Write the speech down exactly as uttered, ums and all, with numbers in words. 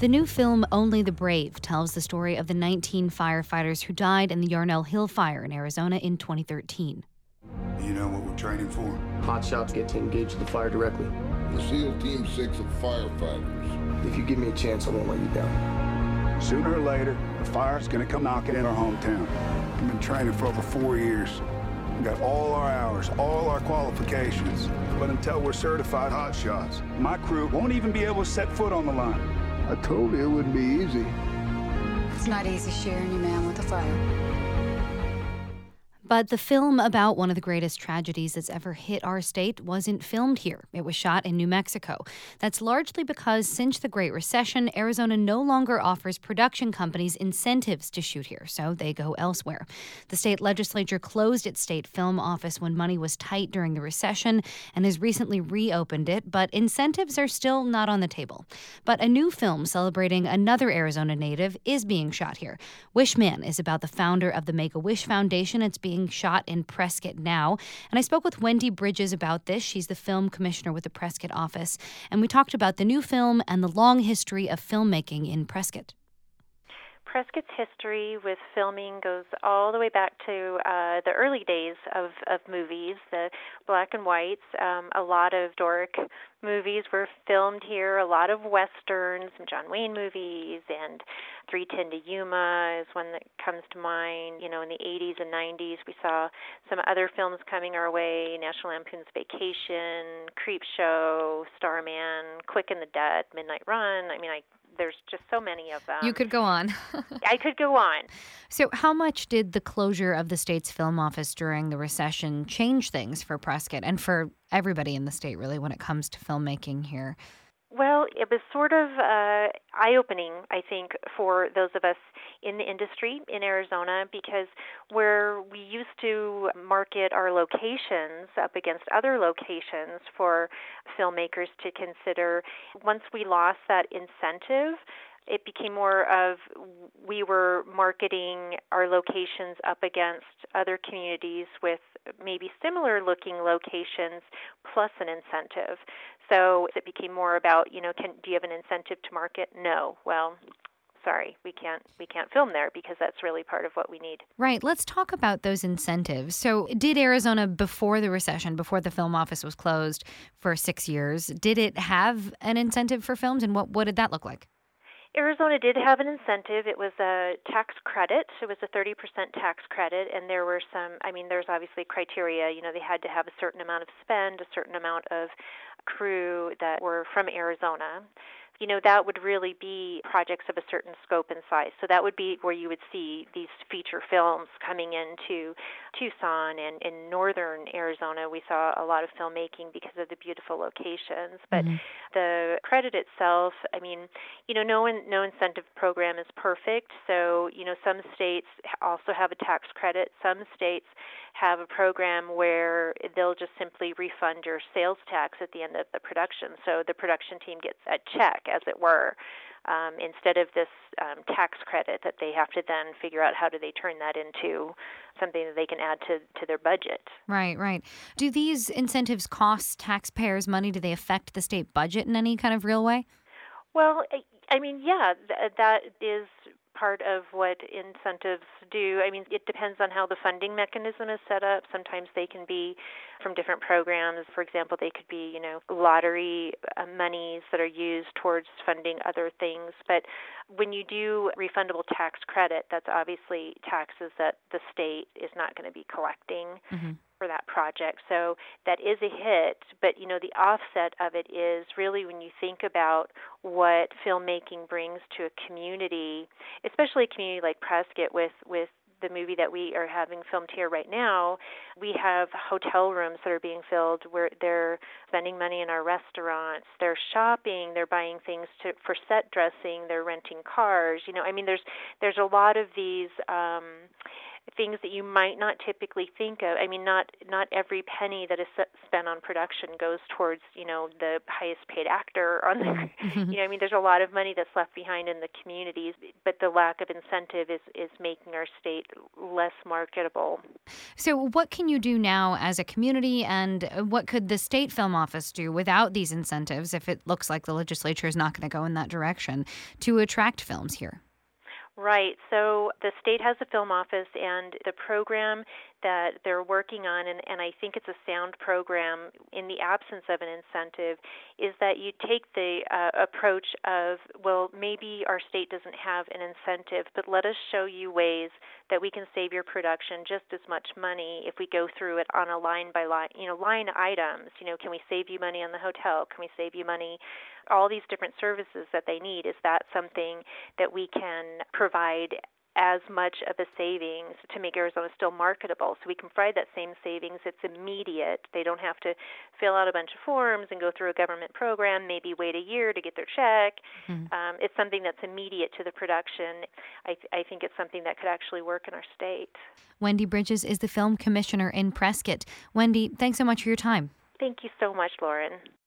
The new film, Only the Brave, tells the story of the nineteen firefighters who died in the Yarnell Hill fire in Arizona in twenty thirteen. You know what we're training for? Hot shots get to engage the fire directly. The SEAL Team six of firefighters. If you give me a chance, I won't let you down. Sooner or later, the fire's gonna come knocking in our hometown. We've been training for over four years. We got all our hours, all our qualifications. But until we're certified hot shots, my crew won't even be able to set foot on the line. I told you it wouldn't be easy. It's not easy sharing your man with a fire. But the film about one of the greatest tragedies that's ever hit our state wasn't filmed here. It was shot in New Mexico. That's largely because since the Great Recession, Arizona no longer offers production companies incentives to shoot here, so they go elsewhere. The state legislature closed its state film office when money was tight during the recession and has recently reopened it, but incentives are still not on the table. But a new film celebrating another Arizona native is being shot here. Wish Man is about the founder of the Make-A-Wish Foundation. It's being shot in Prescott now. And I spoke with Wendy Bridges about this. She's the film commissioner with the Prescott office. And we talked about the new film and the long history of filmmaking in Prescott. Prescott's history with filming goes all the way back to uh, the early days of, of movies, the black and whites. Um, a lot of historic movies were filmed here, a lot of westerns, some John Wayne movies, and three ten to Yuma is one that comes to mind. You know, in the eighties and nineties, we saw some other films coming our way, National Lampoon's Vacation, Creepshow, Starman, Quick and the Dead, Midnight Run. I mean, I There's just so many of them. You could go on. I could go on. So how much did the closure of the state's film office during the recession change things for Prescott and for everybody in the state, really, when it comes to filmmaking here? Well, it was sort of uh, eye-opening, I think, for those of us in the industry in Arizona, because where we used to market our locations up against other locations for filmmakers to consider, once we lost that incentive, it became more of we were marketing our locations up against other communities with maybe similar looking locations plus an incentive. So it became more about, you know, can, do you have an incentive to market? No. Well, sorry, we can't we can't film there because that's really part of what we need. Right. Let's talk about those incentives. So did Arizona, before the recession, before the film office was closed for six years, did it have an incentive for films, and what, what did that look like? Arizona did have an incentive. It was a tax credit. It was a thirty percent tax credit, and there were some, I mean, there's obviously criteria. You know, they had to have a certain amount of spend, a certain amount of crew that were from Arizona. You know, that would really be projects of a certain scope and size. So that would be where you would see these feature films coming into Tucson, and in northern Arizona, we saw a lot of filmmaking because of the beautiful locations. But mm-hmm. the credit itself, I mean, you know, no one, no incentive program is perfect. So, you know, some states also have a tax credit. Some states have a program where they'll just simply refund your sales tax at the end of the production. So the production team gets a check, as it were, um, instead of this um, tax credit that they have to then figure out how do they turn that into something that they can add to, to their budget. Right, right. Do these incentives cost taxpayers money? Do they affect the state budget in any kind of real way? Well, I mean, yeah, th- that is part of what incentives do. I mean, it depends on how the funding mechanism is set up. Sometimes they can be from different programs. For example, they could be, you know, lottery uh, monies that are used towards funding other things. But when you do refundable tax credit, that's obviously taxes that the state is not going to be collecting. Mm-hmm. for that project. So that is a hit, but you know, the offset of it is really when you think about what filmmaking brings to a community, especially a community like Prescott with, with the movie that we are having filmed here right now, we have hotel rooms that are being filled where they're spending money in our restaurants, they're shopping, they're buying things to, for set dressing, they're renting cars. You know, I mean, there's there's a lot of these um, things that you might not typically think of. I mean, not not every penny that is spent on production goes towards, you know, the highest paid actor on the, you know, I mean, there's a lot of money that's left behind in the communities, but the lack of incentive is, is making our state less marketable. So what can you do now as a community, and what could the state film office do without these incentives, if it looks like the legislature is not going to go in that direction, to attract films here? Right. So the state has a film office, and the program that they're working on, and, and I think it's a sound program in the absence of an incentive, is that you take the uh, approach of, well, maybe our state doesn't have an incentive, but let us show you ways that we can save your production just as much money if we go through it on a line by line, you know, line items. You know, can we save you money on the hotel? Can we save you money? All these different services that they need. Is that something that we can provide as much of a savings to make Arizona still marketable? So we can provide that same savings. It's immediate. They don't have to fill out a bunch of forms and go through a government program, maybe wait a year to get their check. Mm-hmm. Um, it's something that's immediate to the production. I, th- I think it's something that could actually work in our state. Wendy Bridges is the film commissioner in Prescott. Wendy, thanks so much for your time. Thank you so much, Lauren.